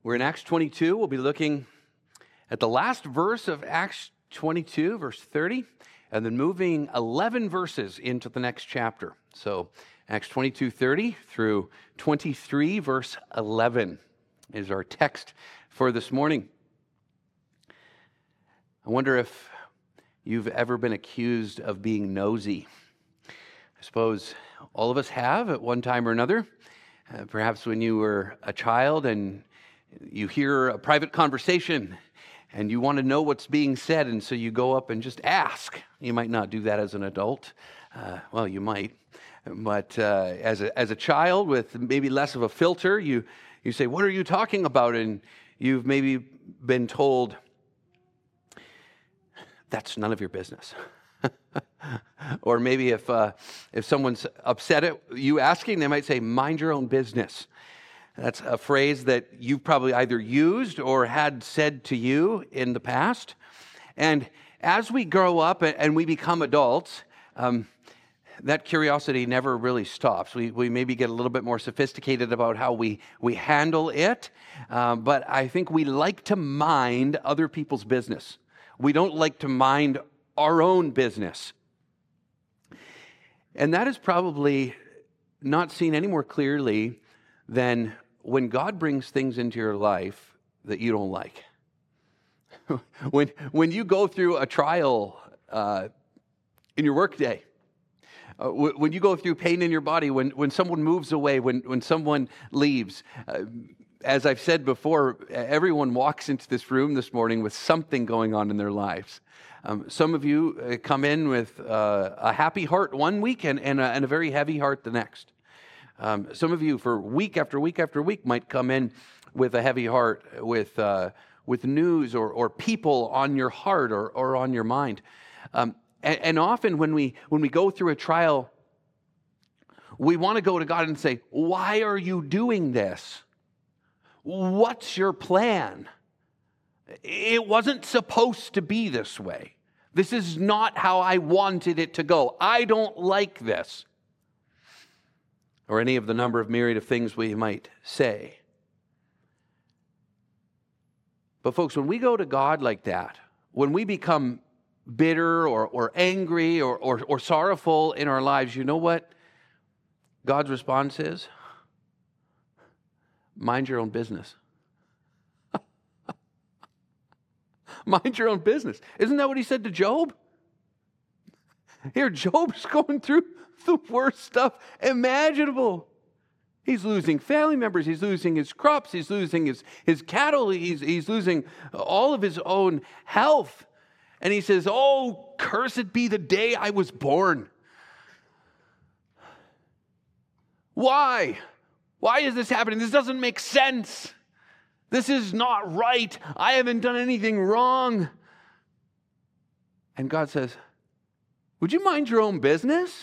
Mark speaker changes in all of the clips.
Speaker 1: We're in Acts 22. We'll be looking at the last verse of Acts 22, verse 30, and then moving 11 verses into the next chapter. So Acts 22:30 through 23, verse 11 is our text for this morning. I wonder if you've ever been accused of being nosy. I suppose all of us have at one time or another. Perhaps when you were a child and you hear a private conversation and you want to know what's being said, and so you go up and just ask. You might not do that as an adult. Well, you might. But as a child with maybe less of a filter, you say, "What are you talking about?" And you've maybe been told, "That's none of your business." Or maybe if someone's upset at you asking, they might say, "Mind your own business." That's a phrase that you've probably either used or had said to you in the past. And as we grow up and we become adults, that curiosity never really stops. We maybe get a little bit more sophisticated about how we handle it, but I think we like to mind other people's business. We don't like to mind our own business. And that is probably not seen any more clearly than when God brings things into your life that you don't like. When you go through a trial in your workday, when you go through pain in your body, when someone moves away, when someone leaves, as I've said before, everyone walks into this room this morning with something going on in their lives. Some of you come in with a happy heart one week and a very heavy heart the next. Some of you, for week after week after week, might come in with a heavy heart, with news or people on your heart or on your mind. And often when we go through a trial, we want to go to God and say, "Why are you doing this? What's your plan? It wasn't supposed to be this way. This is not how I wanted it to go. I don't like this." Or any of the number of myriad of things we might say. But folks, when we go to God like that, when we become bitter or angry or sorrowful in our lives, you know what God's response is? Mind your own business. Mind your own business. Isn't that what he said to Job? Here, Job's going through the worst stuff imaginable. He's losing family members. He's losing his crops. He's losing his cattle. He's losing all of his own health. And he says, "Oh, cursed be the day I was born." Why? Why is this happening? This doesn't make sense. This is not right. I haven't done anything wrong. And God says, "Would you mind your own business?"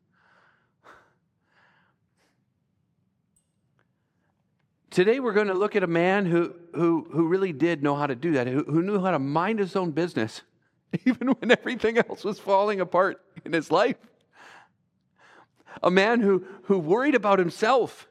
Speaker 1: Today we're going to look at a man who really did know how to do that, who knew how to mind his own business, even when everything else was falling apart in his life. A man who worried about himself.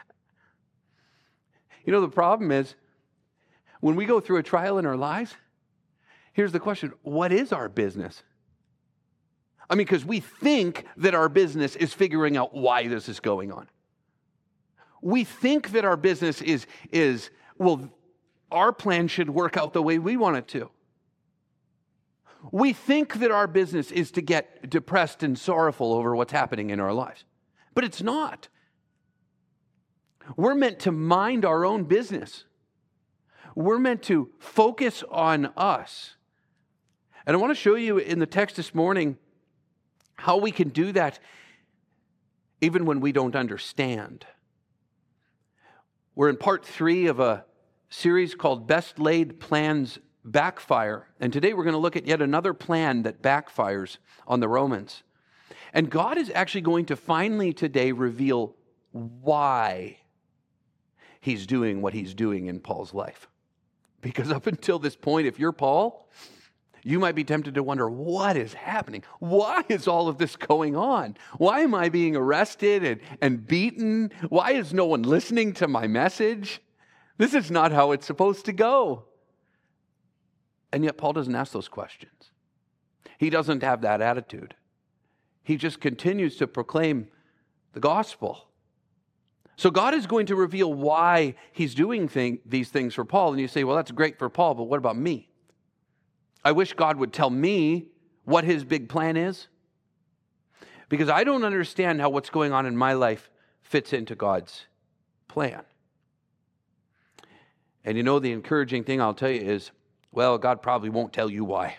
Speaker 1: You know, the problem is, when we go through a trial in our lives, here's the question: what is our business? I mean, because we think that our business is figuring out why this is going on. We think that our business is well, our plan should work out the way we want it to. We think that our business is to get depressed and sorrowful over what's happening in our lives. But it's not. We're meant to mind our own business. We're meant to focus on us. And I want to show you in the text this morning how we can do that even when we don't understand. We're in part 3 of a series called Best Laid Plans Backfire. And today we're going to look at yet another plan that backfires on the Romans. And God is actually going to finally today reveal why he's doing what he's doing in Paul's life. Because up until this point, if you're Paul, you might be tempted to wonder, what is happening? Why is all of this going on? Why am I being arrested and beaten? Why is no one listening to my message? This is not how it's supposed to go. And yet Paul doesn't ask those questions. He doesn't have that attitude. He just continues to proclaim the gospel. So God is going to reveal why he's doing these things for Paul. And you say, well, that's great for Paul, but what about me? I wish God would tell me what his big plan is, because I don't understand how what's going on in my life fits into God's plan. And you know, the encouraging thing I'll tell you is, well, God probably won't tell you why.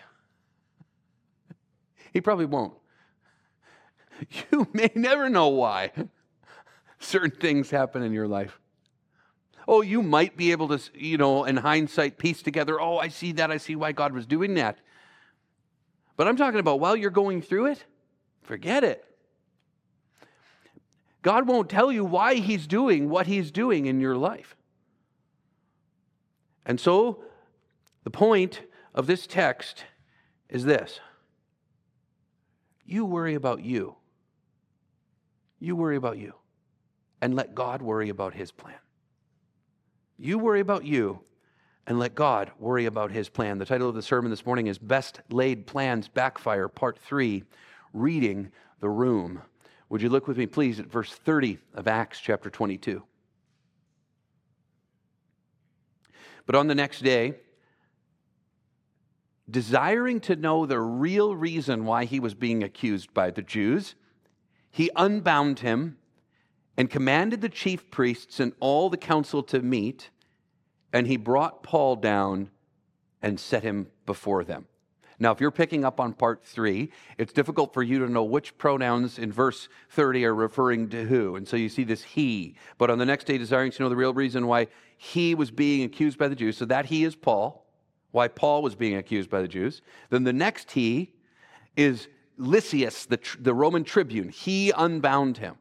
Speaker 1: He probably won't. You may never know why certain things happen in your life. Oh, you might be able to, in hindsight, piece together, oh, I see that, I see why God was doing that. But I'm talking about while you're going through it, forget it. God won't tell you why he's doing what he's doing in your life. And so, the point of this text is this. You worry about you. You worry about you. And let God worry about his plan. You worry about you and let God worry about his plan. The title of the sermon this morning is Best Laid Plans Backfire, Part 3, Reading the Room. Would you look with me, please, at verse 30 of Acts chapter 22. But on the next day, desiring to know the real reason why he was being accused by the Jews, he unbound him and commanded the chief priests and all the council to meet, and he brought Paul down and set him before them. Now, if you're picking up on part 3, it's difficult for you to know which pronouns in verse 30 are referring to who. And so you see this he. But on the next day, desiring to know the real reason why he was being accused by the Jews, so that he is Paul, why Paul was being accused by the Jews. Then the next he is Lysias, the Roman tribune. He unbound him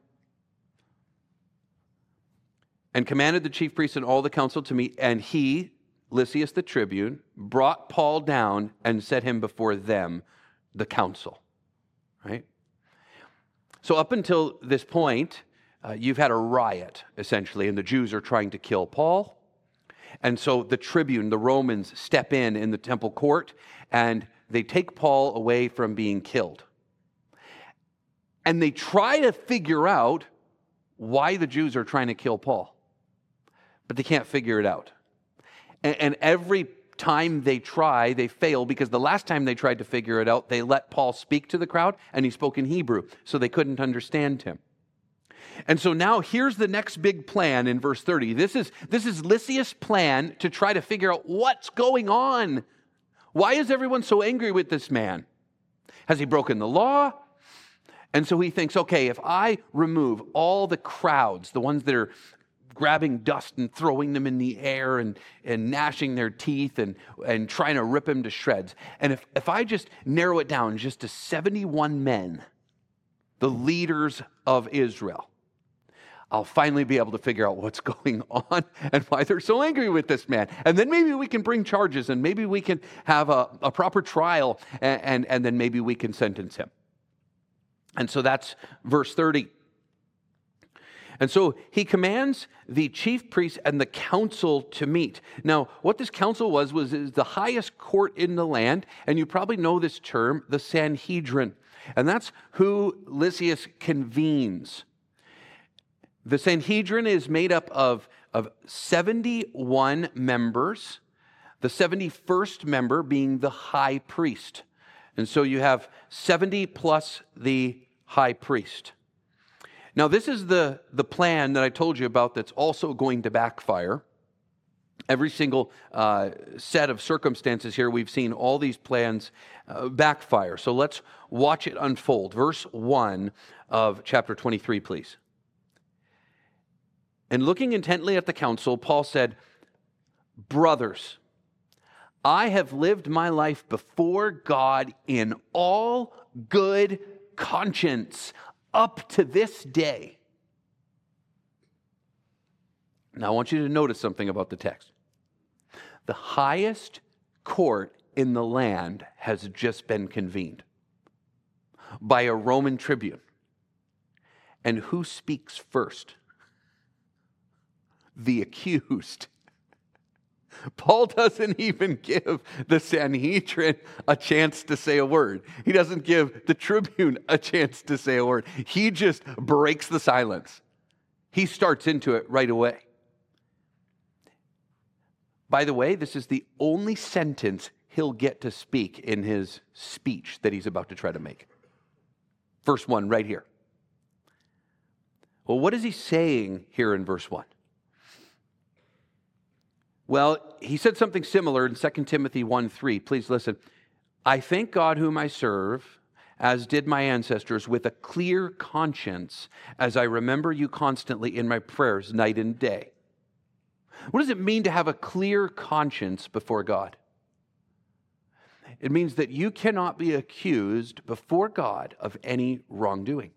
Speaker 1: and commanded the chief priests and all the council to meet, and he, Lysias the tribune, brought Paul down and set him before them, the council. Right? So up until this point, you've had a riot, essentially, and the Jews are trying to kill Paul. And so the tribune, the Romans, step in the temple court, and they take Paul away from being killed. And they try to figure out why the Jews are trying to kill Paul. But they can't figure it out. And every time they try, they fail, because the last time they tried to figure it out, they let Paul speak to the crowd, and he spoke in Hebrew, so they couldn't understand him. And so now here's the next big plan in verse 30. This is Lysias' plan to try to figure out what's going on. Why is everyone so angry with this man? Has he broken the law? And so he thinks, okay, if I remove all the crowds, the ones that are grabbing dust and throwing them in the air and gnashing their teeth and trying to rip him to shreds, and if I just narrow it down just to 71 men, the leaders of Israel, I'll finally be able to figure out what's going on and why they're so angry with this man. And then maybe we can bring charges, and maybe we can have a proper trial, and then maybe we can sentence him. And so that's verse 30. And so he commands the chief priests and the council to meet. Now, what this council was the highest court in the land, and you probably know this term, the Sanhedrin. And that's who Lysias convenes. The Sanhedrin is made up of 71 members, the 71st member being the high priest. And so you have 70 plus the high priest. Now, this is the plan that I told you about that's also going to backfire. Every single set of circumstances here, we've seen all these plans backfire. So let's watch it unfold. Verse 1 of chapter 23, please. And looking intently at the council, Paul said, "Brothers, I have lived my life before God in all good conscience up to this day." Now, I want you to notice something about the text. The highest court in the land has just been convened by a Roman tribune. And who speaks first? The accused. Paul doesn't even give the Sanhedrin a chance to say a word. He doesn't give the tribune a chance to say a word. He just breaks the silence. He starts into it right away. By the way, this is the only sentence he'll get to speak in his speech that he's about to try to make. Verse 1 right here. Well, what is he saying here in verse 1? Well, he said something similar in 2 Timothy 1:3. Please listen. I thank God whom I serve, as did my ancestors, with a clear conscience, as I remember you constantly in my prayers night and day. What does it mean to have a clear conscience before God? It means that you cannot be accused before God of any wrongdoing.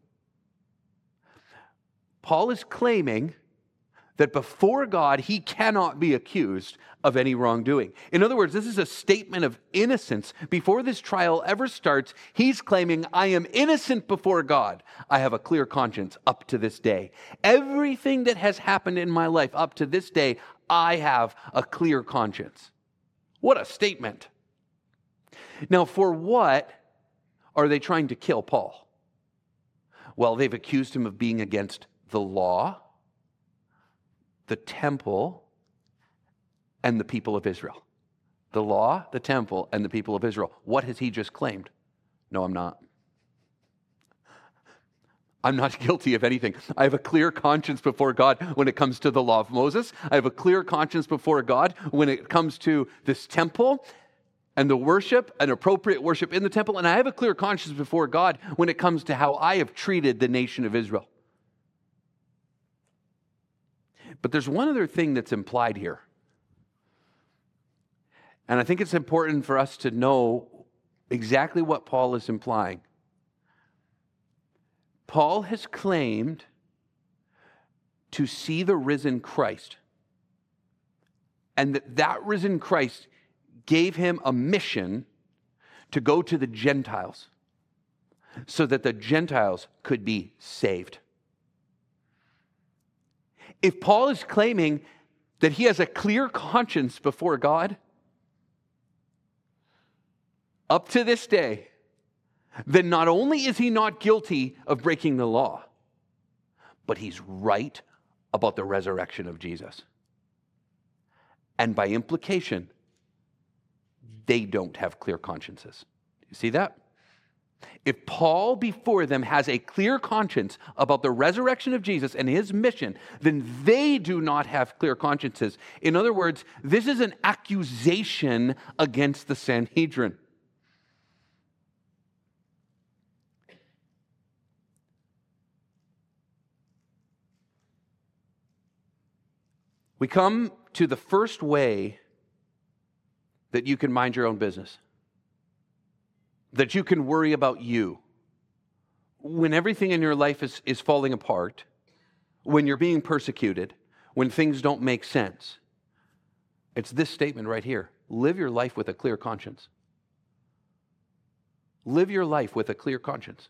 Speaker 1: Paul is claiming that before God, he cannot be accused of any wrongdoing. In other words, this is a statement of innocence. Before this trial ever starts, he's claiming, I am innocent before God. I have a clear conscience up to this day. Everything that has happened in my life up to this day, I have a clear conscience. What a statement. Now, for what are they trying to kill Paul? Well, they've accused him of being against the law, the temple, and the people of Israel. The law, the temple, and the people of Israel. What has he just claimed? No, I'm not. I'm not guilty of anything. I have a clear conscience before God when it comes to the law of Moses. I have a clear conscience before God when it comes to this temple and the worship, and appropriate worship in the temple. And I have a clear conscience before God when it comes to how I have treated the nation of Israel. But there's one other thing that's implied here. And I think it's important for us to know exactly what Paul is implying. Paul has claimed to see the risen Christ, and that risen Christ gave him a mission to go to the Gentiles so that the Gentiles could be saved. If Paul is claiming that he has a clear conscience before God up to this day, then not only is he not guilty of breaking the law, but he's right about the resurrection of Jesus. And by implication, they don't have clear consciences. You see that? If Paul before them has a clear conscience about the resurrection of Jesus and his mission, then they do not have clear consciences. In other words, this is an accusation against the Sanhedrin. We come to the first way that you can mind your own business, that you can worry about you. When everything in your life is falling apart, when you're being persecuted, when things don't make sense, it's this statement right here. Live your life with a clear conscience. Live your life with a clear conscience.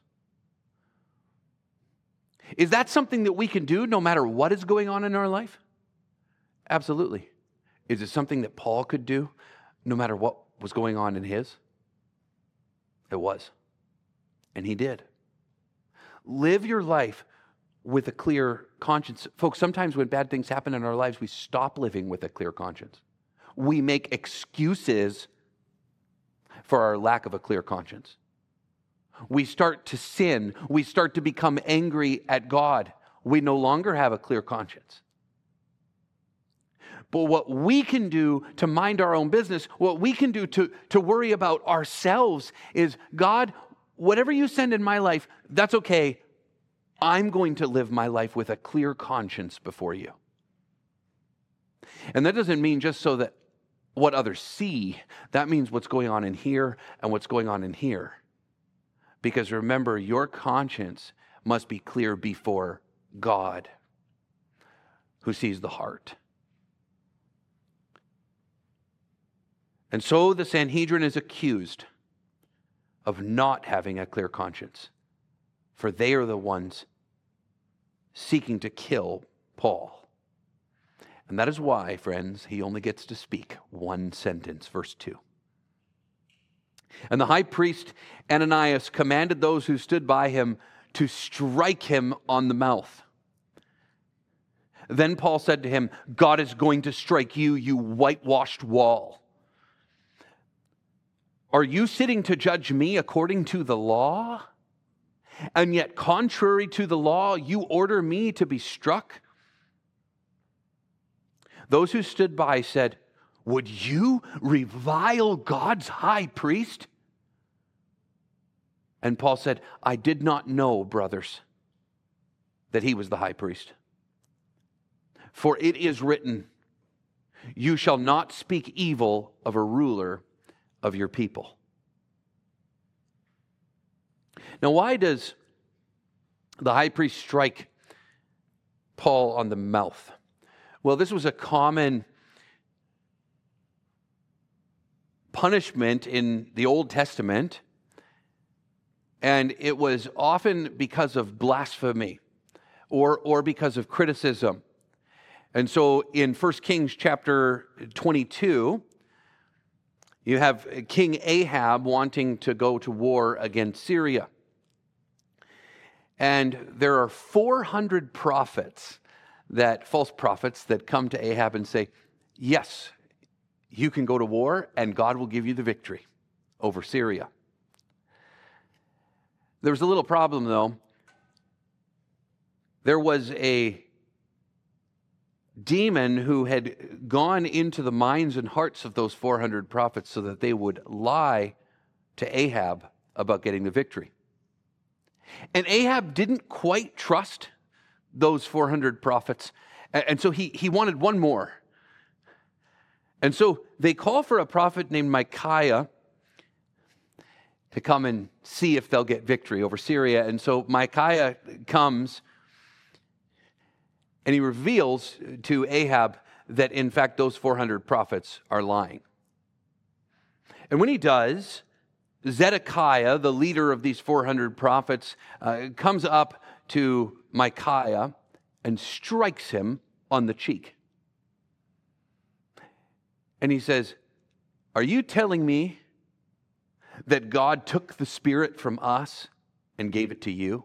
Speaker 1: Is that something that we can do no matter what is going on in our life? Absolutely. Is it something that Paul could do no matter what was going on in his? It was. And he did. Live your life with a clear conscience. Folks, sometimes when bad things happen in our lives, we stop living with a clear conscience. We make excuses for our lack of a clear conscience. We start to sin. We start to become angry at God. We no longer have a clear conscience. But what we can do to mind our own business, what we can do to worry about ourselves is, God, whatever you send in my life, that's okay. I'm going to live my life with a clear conscience before you. And that doesn't mean just so that what others see. That means what's going on in here and what's going on in here. Because remember, your conscience must be clear before God, who sees the heart. And so the Sanhedrin is accused of not having a clear conscience, for they are the ones seeking to kill Paul. And that is why, friends, he only gets to speak one sentence, verse 2. And the high priest Ananias commanded those who stood by him to strike him on the mouth. Then Paul said to him, God is going to strike you, you whitewashed wall. Are you sitting to judge me according to the law? And yet, contrary to the law, you order me to be struck? Those who stood by said, would you revile God's high priest? And Paul said, I did not know, brothers, that he was the high priest. For it is written, you shall not speak evil of a ruler of your people. Now, why does the high priest strike Paul on the mouth? Well, this was a common punishment in the Old Testament, and it was often because of blasphemy or because of criticism. And so in 1 Kings chapter 22, you have King Ahab wanting to go to war against Syria. And there are 400 false prophets that come to Ahab and say, yes, you can go to war and God will give you the victory over Syria. There was a little problem though. There was a demon who had gone into the minds and hearts of those 400 prophets so that they would lie to Ahab about getting the victory. And Ahab didn't quite trust those 400 prophets, and so he wanted one more. And so they call for a prophet named Micaiah to come and see if they'll get victory over Syria. And so Micaiah comes and he reveals to Ahab that, in fact, those 400 prophets are lying. And when he does, Zedekiah, the leader of these 400 prophets, comes up to Micaiah and strikes him on the cheek. And he says, are you telling me that God took the Spirit from us and gave it to you?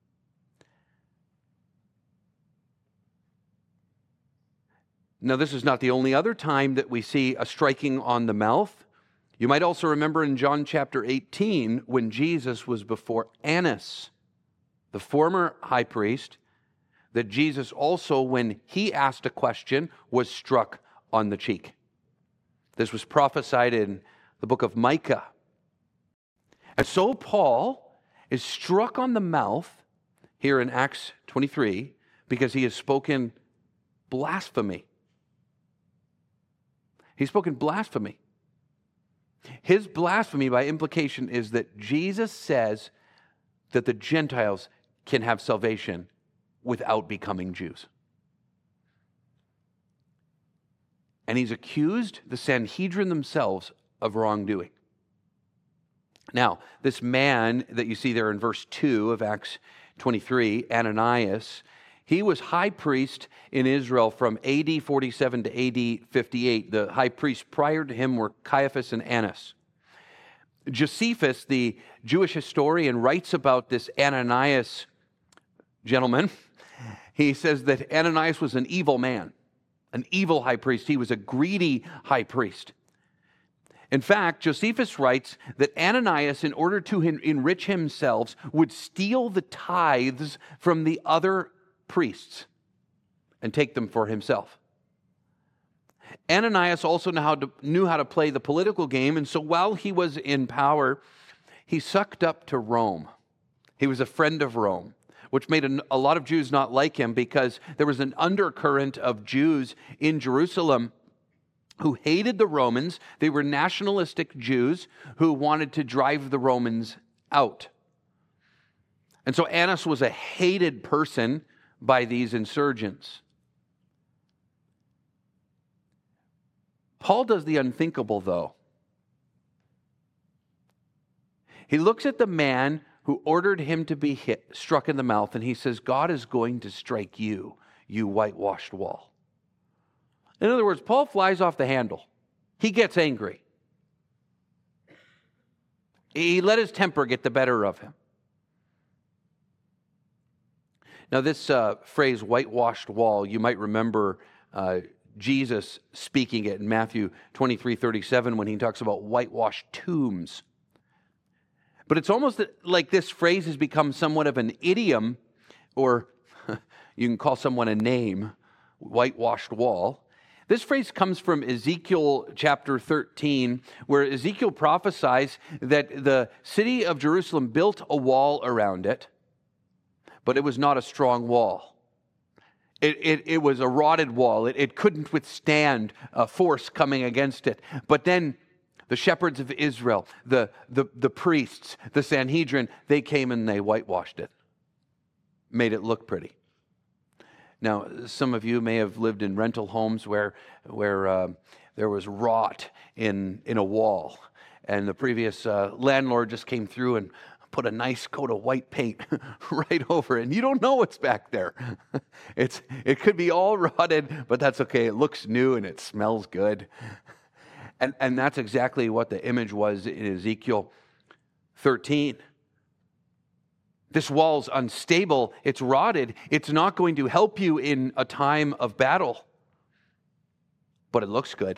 Speaker 1: Now, this is not the only other time that we see a striking on the mouth. You might also remember in John chapter 18 when Jesus was before Annas, the former high priest, that Jesus also, when he asked a question, was struck on the cheek. This was prophesied in the book of Micah. And so Paul is struck on the mouth here in Acts 23 because he has spoken blasphemy. He's spoken blasphemy. His blasphemy, by implication, is that Jesus says that the Gentiles can have salvation without becoming Jews. And he's accused the Sanhedrin themselves of wrongdoing. Now, this man that you see there in verse 2 of Acts 23, Ananias, he was high priest in Israel from AD 47 to AD 58. The high priests prior to him were Caiaphas and Annas. Josephus, the Jewish historian, writes about this Ananias gentleman. He says that Ananias was an evil man, an evil high priest. He was a greedy high priest. In fact, Josephus writes that Ananias, in order to enrich himself, would steal the tithes from the other priests and take them for himself. Ananias also knew how to play the political game, and so while he was in power, he sucked up to Rome. He was a friend of Rome, which made a lot of Jews not like him because there was an undercurrent of Jews in Jerusalem who hated the Romans. They were nationalistic Jews who wanted to drive the Romans out. And so Annas was a hated person by these insurgents. Paul does the unthinkable, though. He looks at the man who ordered him to be struck in the mouth, and he says, God is going to strike you, you whitewashed wall. In other words, Paul flies off the handle. He gets angry. He let his temper get the better of him. Now, this phrase, whitewashed wall, you might remember Jesus speaking it in Matthew 23:37 when he talks about whitewashed tombs. But it's almost like this phrase has become somewhat of an idiom, or you can call someone a name, whitewashed wall. This phrase comes from Ezekiel chapter 13, where Ezekiel prophesies that the city of Jerusalem built a wall around it, but it was not a strong wall. It was a rotted wall. It couldn't withstand a force coming against it. But then the shepherds of Israel, the priests, the Sanhedrin, they came and they whitewashed it, made it look pretty. Now, some of you may have lived in rental homes where there was rot in a wall, and the previous landlord just came through and put a nice coat of white paint right over it, and you don't know what's back there. It could be all rotted, but that's okay. It looks new and it smells good. And that's exactly what the image was in Ezekiel 13. This wall's unstable, it's rotted, it's not going to help you in a time of battle, but it looks good.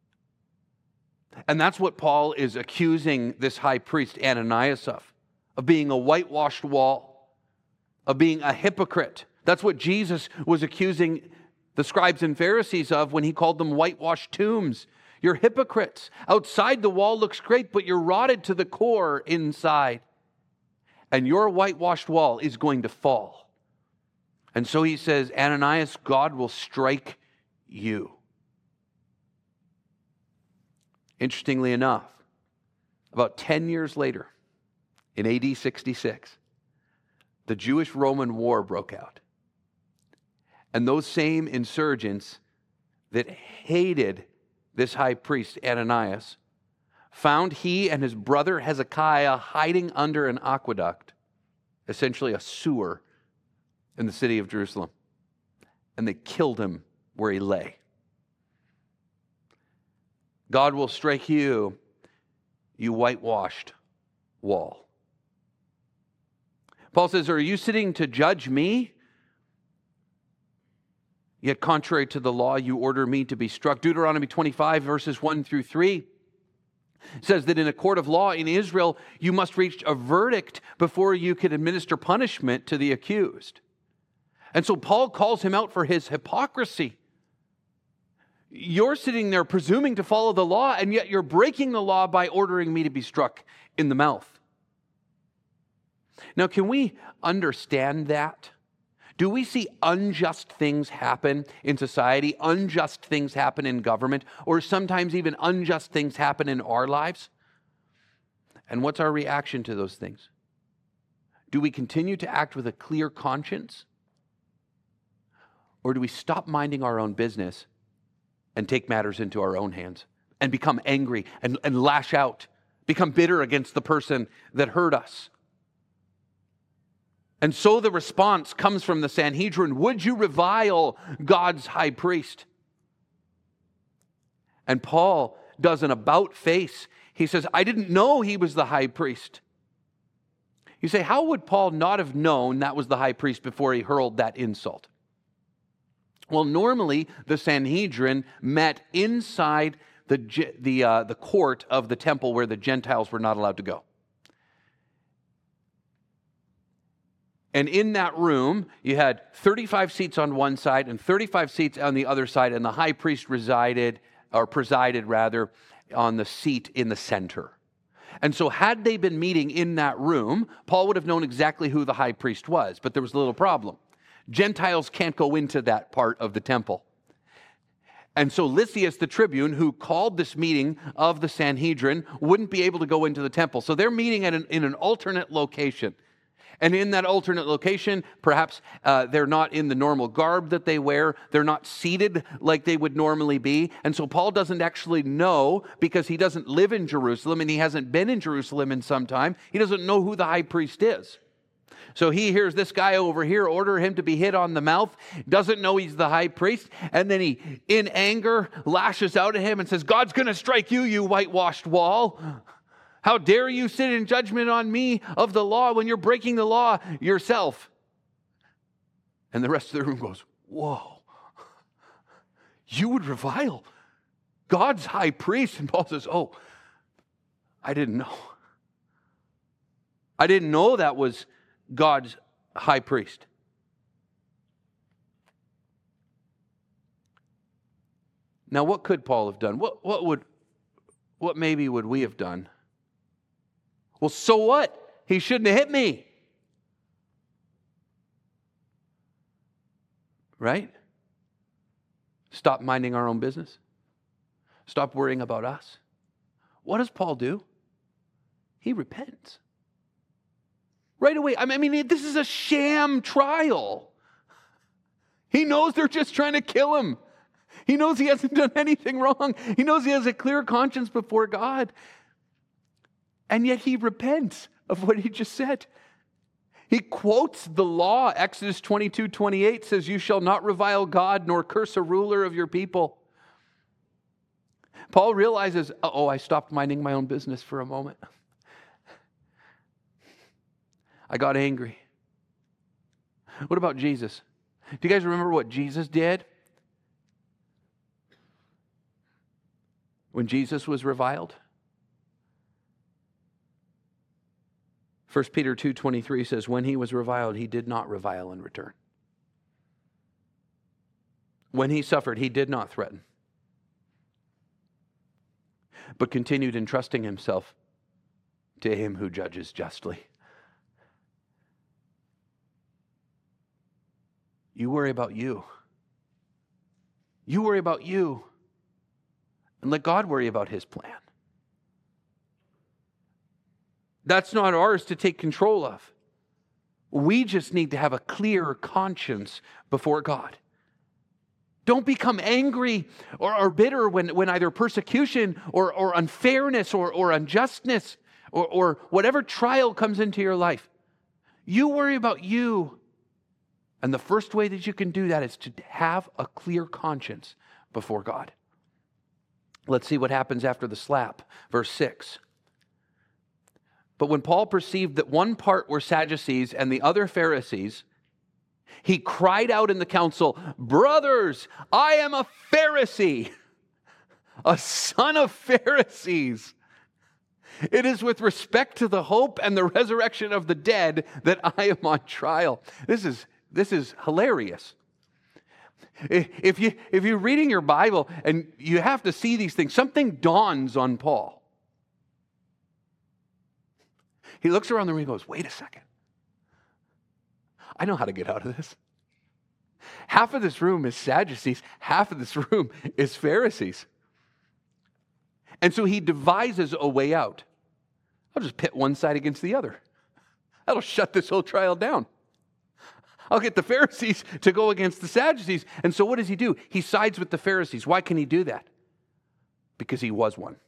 Speaker 1: And that's what Paul is accusing this high priest Ananias of being a whitewashed wall, of being a hypocrite. That's what Jesus was accusing the scribes and Pharisees of when he called them whitewashed tombs. You're hypocrites. Outside the wall looks great, but you're rotted to the core inside. And your whitewashed wall is going to fall. And so he says, Ananias, God will strike you. Interestingly enough, about 10 years later, in AD 66, the Jewish-Roman War broke out. And those same insurgents that hated this high priest, Ananias, found he and his brother Hezekiah hiding under an aqueduct, essentially a sewer, in the city of Jerusalem. And they killed him where he lay. God will strike you, you whitewashed wall. Paul says, are you sitting to judge me? Yet contrary to the law, you order me to be struck. Deuteronomy 25, verses 1 through 3. Says that in a court of law in Israel, you must reach a verdict before you can administer punishment to the accused. And so Paul calls him out for his hypocrisy. You're sitting there presuming to follow the law, and yet you're breaking the law by ordering me to be struck in the mouth. Now, can we understand that? Do we see unjust things happen in society, unjust things happen in government, or sometimes even unjust things happen in our lives? And what's our reaction to those things? Do we continue to act with a clear conscience? Or do we stop minding our own business and take matters into our own hands and become angry and lash out, become bitter against the person that hurt us? And so the response comes from the Sanhedrin, would you revile God's high priest? And Paul does an about face. He says, I didn't know he was the high priest. You say, how would Paul not have known that was the high priest before he hurled that insult? Well, normally the Sanhedrin met inside the court of the temple where the Gentiles were not allowed to go. And in that room, you had 35 seats on one side and 35 seats on the other side, and the high priest presided on the seat in the center. And so had they been meeting in that room, Paul would have known exactly who the high priest was, but there was a little problem. Gentiles can't go into that part of the temple. And so Lysias the tribune, who called this meeting of the Sanhedrin, wouldn't be able to go into the temple. So they're meeting in an alternate location. And in that alternate location, perhaps they're not in the normal garb that they wear. They're not seated like they would normally be. And so Paul doesn't actually know, because he doesn't live in Jerusalem and he hasn't been in Jerusalem in some time. He doesn't know who the high priest is. So he hears this guy over here order him to be hit on the mouth, doesn't know he's the high priest, and then he, in anger, lashes out at him and says, God's going to strike you, you whitewashed wall. How dare you sit in judgment on me of the law when you're breaking the law yourself? And the rest of the room goes, whoa, you would revile God's high priest? And Paul says, oh, I didn't know. I didn't know that was God's high priest. Now, what could Paul have done? What maybe would we have done? Well, so what? He shouldn't have hit me. Right? Stop minding our own business. Stop worrying about us. What does Paul do? He repents. Right away. I mean, this is a sham trial. He knows they're just trying to kill him. He knows he hasn't done anything wrong. He knows he has a clear conscience before God. And yet he repents of what he just said. He quotes the law. Exodus 22:28 says, you shall not revile God nor curse a ruler of your people. Paul realizes, I stopped minding my own business for a moment. I got angry. What about Jesus? Do you guys remember what Jesus did when Jesus was reviled? 1 Peter 2:23 says, when he was reviled, he did not revile in return. When he suffered, he did not threaten, but continued entrusting himself to him who judges justly. You worry about you. You worry about you. And let God worry about his plan. That's not ours to take control of. We just need to have a clear conscience before God. Don't become angry or bitter when either persecution or unfairness or unjustness or whatever trial comes into your life. You worry about you. And the first way that you can do that is to have a clear conscience before God. Let's see what happens after the slap. Verse 6. But when Paul perceived that one part were Sadducees and the other Pharisees, he cried out in the council, brothers, I am a Pharisee, a son of Pharisees. It is with respect to the hope and the resurrection of the dead that I am on trial. This is hilarious. If you're reading your Bible and you have to see these things, something dawns on Paul. He looks around the room and goes, wait a second. I know how to get out of this. Half of this room is Sadducees. Half of this room is Pharisees. And so he devises a way out. I'll just pit one side against the other. That'll shut this whole trial down. I'll get the Pharisees to go against the Sadducees. And so what does he do? He sides with the Pharisees. Why can he do that? Because he was one.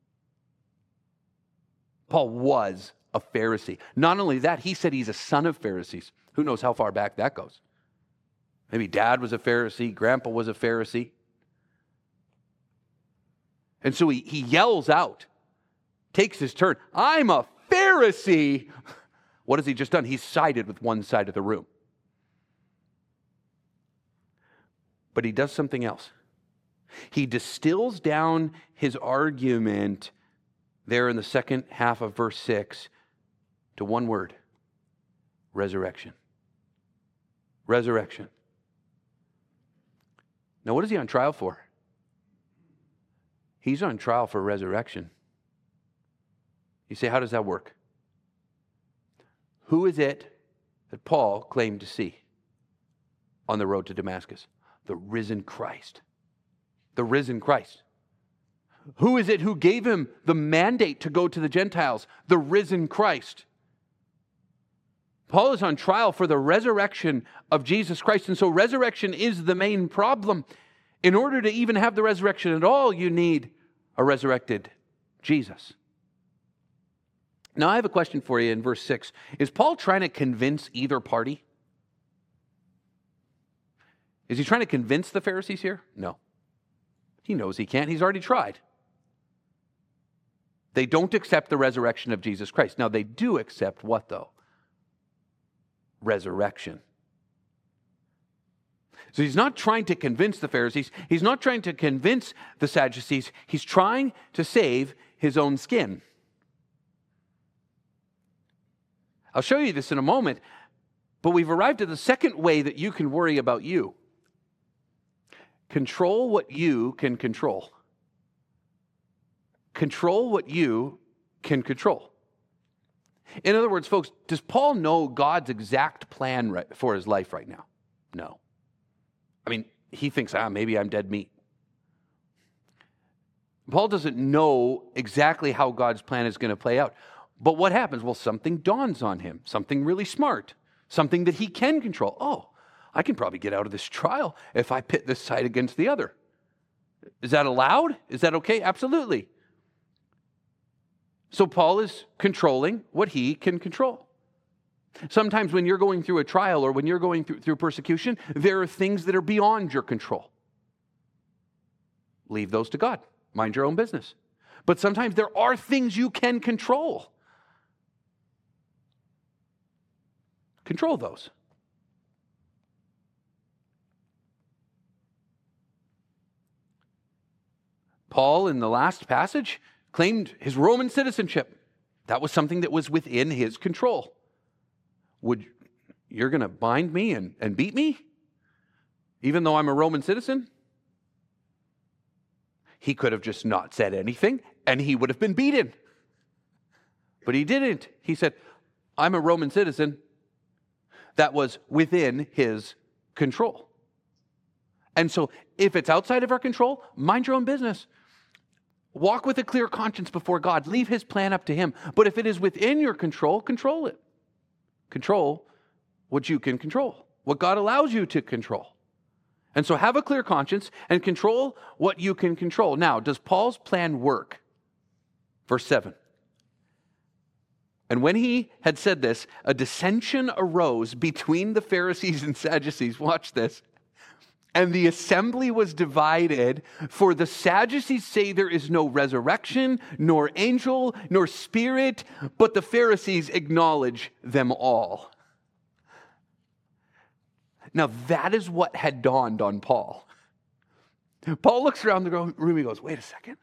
Speaker 1: Paul was a Pharisee. Not only that, he said he's a son of Pharisees. Who knows how far back that goes? Maybe dad was a Pharisee, grandpa was a Pharisee. And so he yells out, takes his turn. I'm a Pharisee. What has he just done? He's sided with one side of the room. But he does something else. He distills down his argument there in the second half of verse 6 to one word: resurrection. Resurrection. Now, what is he on trial for? He's on trial for resurrection. You say, how does that work? Who is it that Paul claimed to see on the road to Damascus? The risen Christ. The risen Christ. Who is it who gave him the mandate to go to the Gentiles? The risen Christ. Paul is on trial for the resurrection of Jesus Christ. And so resurrection is the main problem. In order to even have the resurrection at all, you need a resurrected Jesus. Now, I have a question for you in verse 6. Is Paul trying to convince either party? Is he trying to convince the Pharisees here? No. He knows he can't. He's already tried. They don't accept the resurrection of Jesus Christ. Now, they do accept what, though? Resurrection. So he's not trying to convince the Pharisees. He's not trying to convince the Sadducees. He's trying to save his own skin. I'll show you this in a moment, but we've arrived at the second way that you can worry about you. Control what you can control. Control what you can control. In other words, folks, does Paul know God's exact plan for his life right now? No. I mean, he thinks, maybe I'm dead meat. Paul doesn't know exactly how God's plan is going to play out. But what happens? Well, something dawns on him, something really smart, something that he can control. Oh, I can probably get out of this trial if I pit this side against the other. Is that allowed? Is that okay? Absolutely. So Paul is controlling what he can control. Sometimes when you're going through a trial or when you're going through persecution, there are things that are beyond your control. Leave those to God. Mind your own business. But sometimes there are things you can control. Control those. Paul, in the last passage, claimed his Roman citizenship. That was something that was within his control. You're going to bind me and beat me, even though I'm a Roman citizen? He could have just not said anything, and he would have been beaten. But he didn't. He said, I'm a Roman citizen. That was within his control. And so if it's outside of our control, mind your own business. Walk with a clear conscience before God. Leave his plan up to him. But if it is within your control, control it. Control what you can control, what God allows you to control. And so have a clear conscience and control what you can control. Now, does Paul's plan work? Verse 7. And when he had said this, a dissension arose between the Pharisees and Sadducees. Watch this. And the assembly was divided, for the Sadducees say there is no resurrection, nor angel, nor spirit, but the Pharisees acknowledge them all. Now that is what had dawned on Paul. Paul looks around the room and goes, wait a second.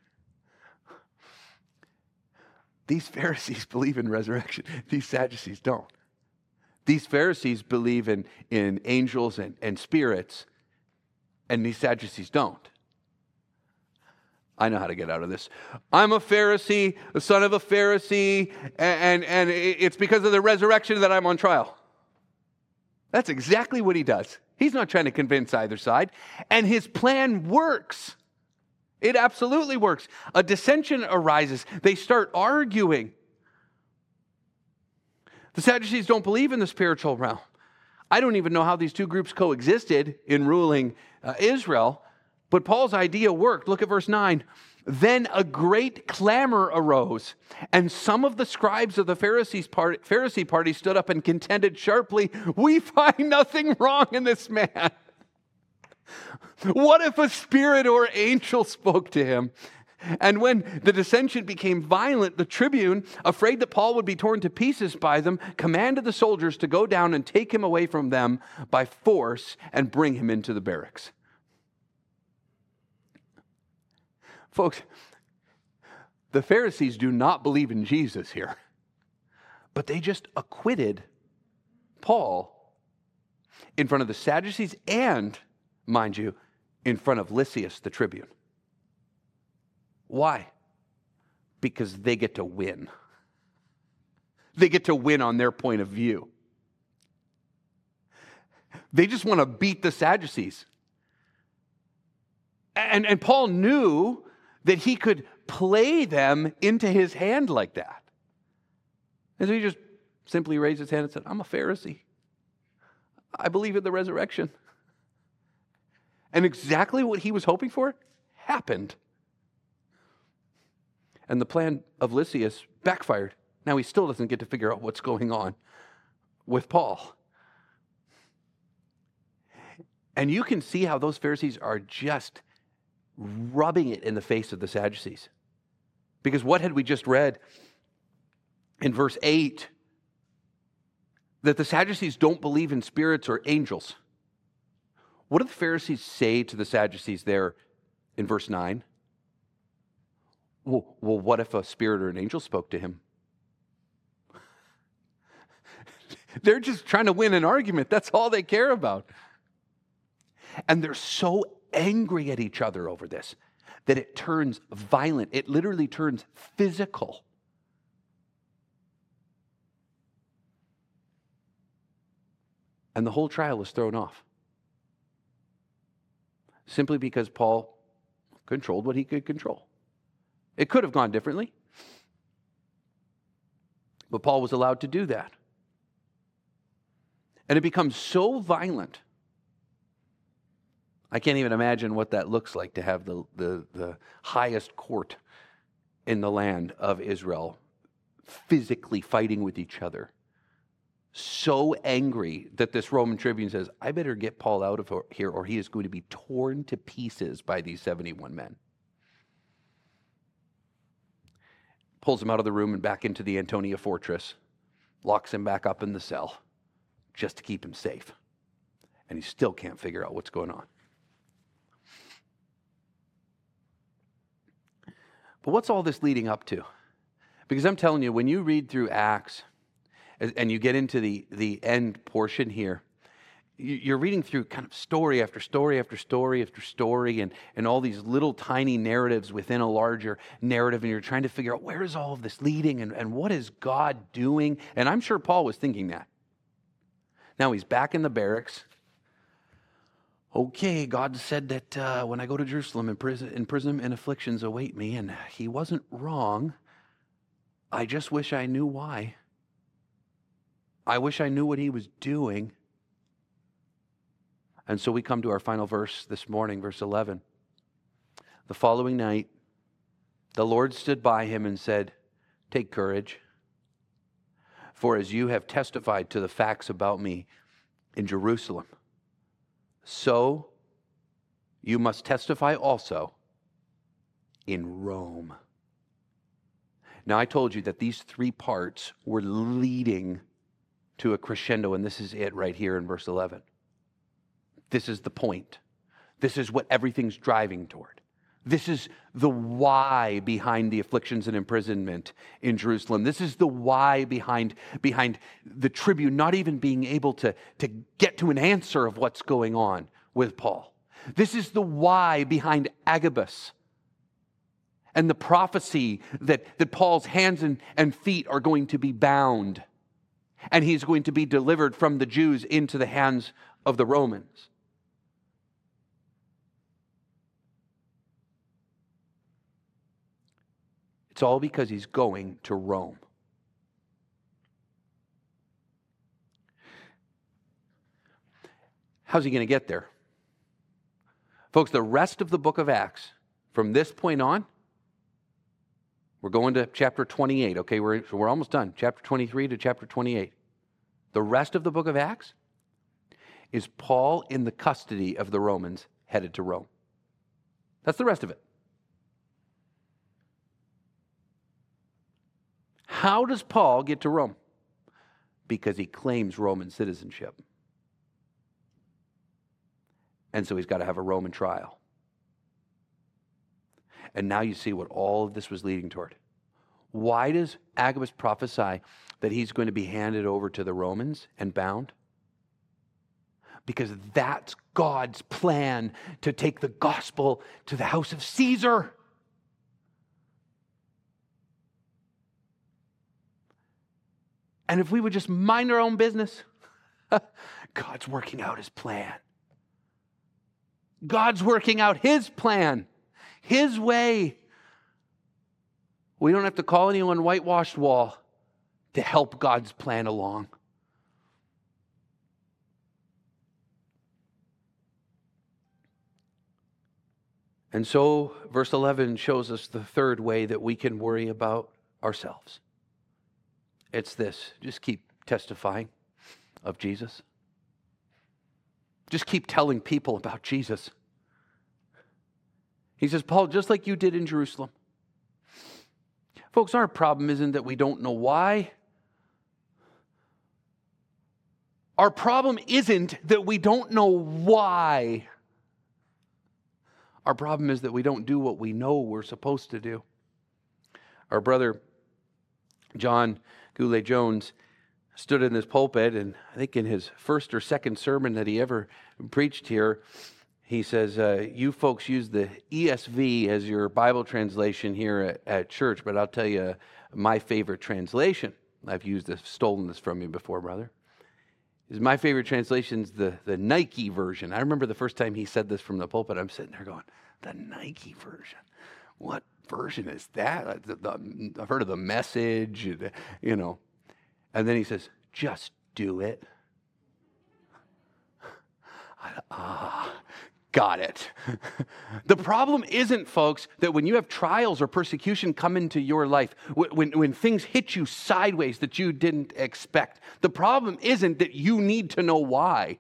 Speaker 1: These Pharisees believe in resurrection. These Sadducees don't. These Pharisees believe in angels and spirits, and these Sadducees don't. I know how to get out of this. I'm a Pharisee, the son of a Pharisee, and it's because of the resurrection that I'm on trial. That's exactly what he does. He's not trying to convince either side, and his plan works. It absolutely works. A dissension arises. They start arguing. The Sadducees don't believe in the spiritual realm. I don't even know how these two groups coexisted in ruling Israel, but Paul's idea worked. Look at verse 9. Then a great clamor arose, and some of the scribes of the Pharisee party stood up and contended sharply, we find nothing wrong in this man. What if a spirit or angel spoke to him? And when the dissension became violent, the tribune, afraid that Paul would be torn to pieces by them, commanded the soldiers to go down and take him away from them by force and bring him into the barracks. Folks, the Pharisees do not believe in Jesus here, but they just acquitted Paul in front of the Sadducees and, mind you, in front of Lysias the tribune. Why? Because they get to win. They get to win on their point of view. They just want to beat the Sadducees. And Paul knew that he could play them into his hand like that. And so he just simply raised his hand and said, I'm a Pharisee. I believe in the resurrection. And exactly what he was hoping for happened. And the plan of Lysias backfired. Now, he still doesn't get to figure out what's going on with Paul. And you can see how those Pharisees are just rubbing it in the face of the Sadducees. Because what had we just read in verse 8? That the Sadducees don't believe in spirits or angels. What do the Pharisees say to the Sadducees there in verse 9? Well, what if a spirit or an angel spoke to him? They're just trying to win an argument. That's all they care about. And they're so angry at each other over this that it turns violent. It literally turns physical. And the whole trial is thrown off. Simply because Paul controlled what he could control. It could have gone differently. But Paul was allowed to do that. And it becomes so violent. I can't even imagine what that looks like to have the highest court in the land of Israel physically fighting with each other. So angry that this Roman tribune says, I better get Paul out of here or he is going to be torn to pieces by these 71 men. Pulls him out of the room and back into the Antonia fortress, locks him back up in the cell just to keep him safe. And he still can't figure out what's going on. But what's all this leading up to? Because I'm telling you, when you read through Acts, and you get into the end portion here, you're reading through kind of story after story after story after story and all these little tiny narratives within a larger narrative, and you're trying to figure out where is all of this leading and what is God doing? And I'm sure Paul was thinking that. Now he's back in the barracks. Okay, God said that when I go to Jerusalem, imprisonment and afflictions await me, and he wasn't wrong. I just wish I knew why. I wish I knew what he was doing. And so we come to our final verse this morning, verse 11. The following night, the Lord stood by him and said, take courage, for as you have testified to the facts about me in Jerusalem, so you must testify also in Rome. Now, I told you that these three parts were leading to a crescendo, and this is it right here in verse 11. This is the point. This is what everything's driving toward. This is the why behind the afflictions and imprisonment in Jerusalem. This is the why behind the tribune not even being able to get to an answer of what's going on with Paul. This is the why behind Agabus and the prophecy that Paul's hands and feet are going to be bound. And he's going to be delivered from the Jews into the hands of the Romans. It's all because he's going to Rome. How's he going to get there? Folks, the rest of the book of Acts, from this point on, we're going to chapter 28, okay? We're almost done. Chapter 23 to chapter 28. The rest of the book of Acts is Paul in the custody of the Romans headed to Rome. That's the rest of it. How does Paul get to Rome? Because he claims Roman citizenship. And so he's got to have a Roman trial. And now you see what all of this was leading toward. Why does Agabus prophesy that he's going to be handed over to the Romans and bound? Because that's God's plan to take the gospel to the house of Caesar. And if we would just mind our own business, God's working out his plan. God's working out his plan, his way. We don't have to call anyone whitewashed wall to help God's plan along. And so, verse 11 shows us the third way that we can worry about ourselves. It's this: just keep testifying of Jesus. Just keep telling people about Jesus. He says, Paul, just like you did in Jerusalem. Folks, our problem isn't that we don't know why. Our problem isn't that we don't know why. Our problem is that we don't do what we know we're supposed to do. Our brother, John Goulet-Jones, stood in this pulpit, and I think in his first or second sermon that he ever preached here, he says, you folks use the ESV as your Bible translation here at church, but I'll tell you my favorite translation. I've stolen this from you before, brother. My favorite translation is the Nike version. I remember the first time he said this from the pulpit, I'm sitting there going, the Nike version? What version is that? I've heard of the Message, you know. And then he says, just do it. Got it. The problem isn't, folks, that when you have trials or persecution come into your life, when things hit you sideways that you didn't expect, the problem isn't that you need to know why.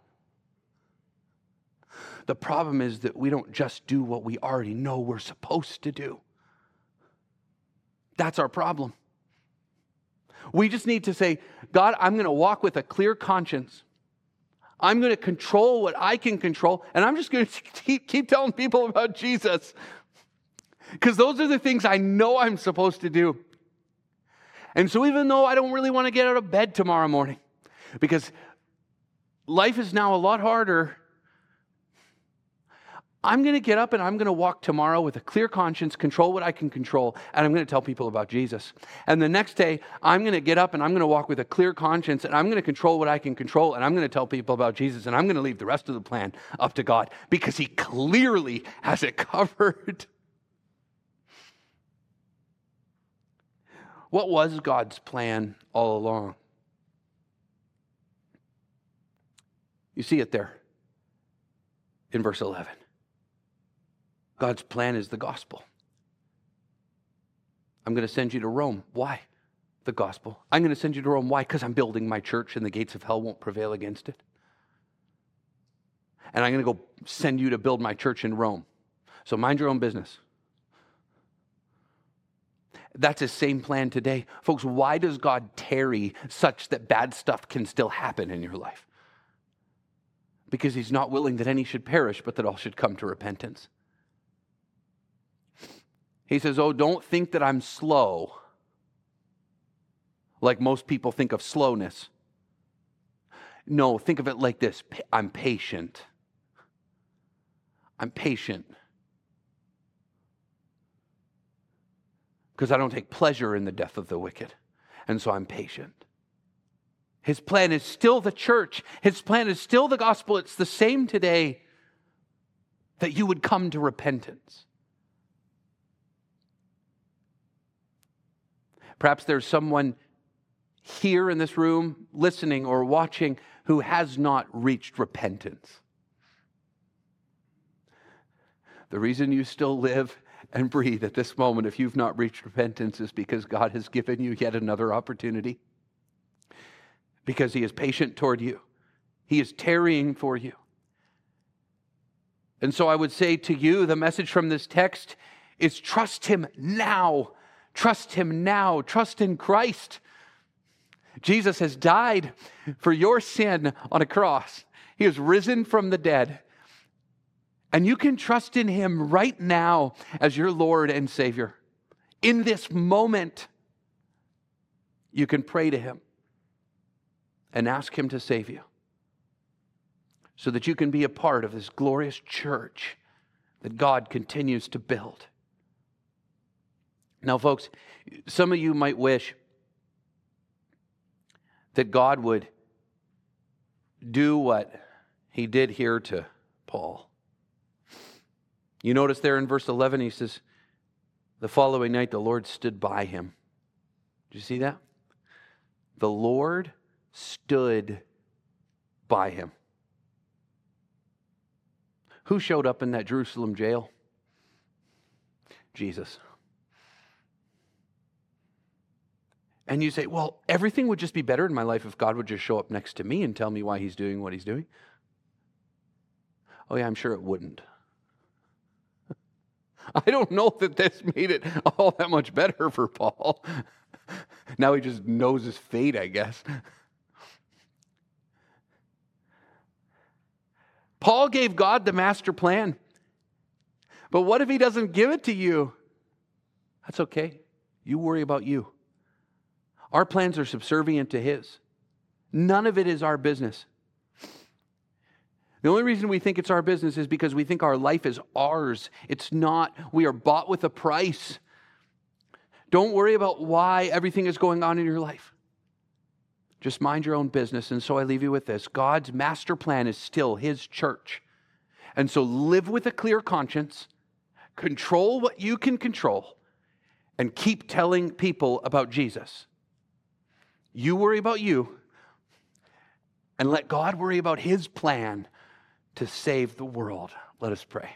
Speaker 1: The problem is that we don't just do what we already know we're supposed to do. That's our problem. We just need to say, God, I'm going to walk with a clear conscience. I'm going to control what I can control, and I'm just going to keep telling people about Jesus. Because those are the things I know I'm supposed to do. And so even though I don't really want to get out of bed tomorrow morning, because life is now a lot harder, I'm going to get up and I'm going to walk tomorrow with a clear conscience, control what I can control, and I'm going to tell people about Jesus. And the next day, I'm going to get up and I'm going to walk with a clear conscience, and I'm going to control what I can control, and I'm going to tell people about Jesus, and I'm going to leave the rest of the plan up to God, because He clearly has it covered. What was God's plan all along? You see it there in verse 11. God's plan is the gospel. I'm going to send you to Rome. Why? The gospel. I'm going to send you to Rome. Why? Because I'm building my church and the gates of hell won't prevail against it. And I'm going to go send you to build my church in Rome. So mind your own business. That's His same plan today. Folks, why does God tarry such that bad stuff can still happen in your life? Because He's not willing that any should perish, but that all should come to repentance. He says, oh, don't think that I'm slow, like most people think of slowness. No, think of it like this. I'm patient. I'm patient. Because I don't take pleasure in the death of the wicked. And so I'm patient. His plan is still the church. His plan is still the gospel. It's the same today, that you would come to repentance. Perhaps there's someone here in this room, listening or watching, who has not reached repentance. The reason you still live and breathe at this moment, if you've not reached repentance, is because God has given you yet another opportunity. Because He is patient toward you. He is tarrying for you. And so I would say to you, the message from this text is trust Him now. Trust Him now. Trust in Christ. Jesus has died for your sin on a cross. He has risen from the dead. And you can trust in Him right now as your Lord and Savior. In this moment, you can pray to Him and ask Him to save you, so that you can be a part of this glorious church that God continues to build. Now, folks, some of you might wish that God would do what He did here to Paul. You notice there in verse 11, he says, the following night the Lord stood by him. Did you see that? The Lord stood by him. Who showed up in that Jerusalem jail? Jesus. And you say, well, everything would just be better in my life if God would just show up next to me and tell me why he's doing what he's doing. Oh yeah, I'm sure it wouldn't. I don't know that this made it all that much better for Paul. Now he just knows his fate, I guess. Paul gave God the master plan. But what if he doesn't give it to you? That's okay. You worry about you. Our plans are subservient to his. None of it is our business. The only reason we think it's our business is because we think our life is ours. It's not. We are bought with a price. Don't worry about why everything is going on in your life. Just mind your own business. And so I leave you with this. God's master plan is still his church. And so live with a clear conscience. Control what you can control. And keep telling people about Jesus. You worry about you. And let God worry about his plan to save the world. Let us pray.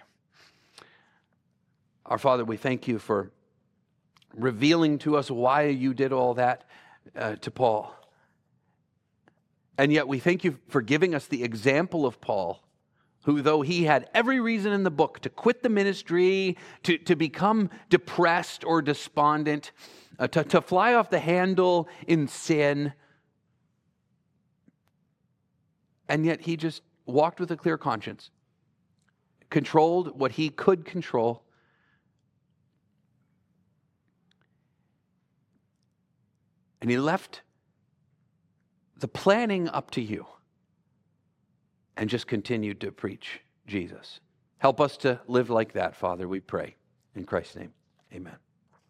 Speaker 1: Our Father, we thank you for revealing to us why you did all that to Paul. And yet we thank you for giving us the example of Paul, who, though he had every reason in the book to quit the ministry, to become depressed or despondent, to fly off the handle in sin, and yet he just walked with a clear conscience, controlled what he could control, and he left the planning up to you and just continued to preach Jesus. Help us to live like that, Father, we pray. In Christ's name, amen.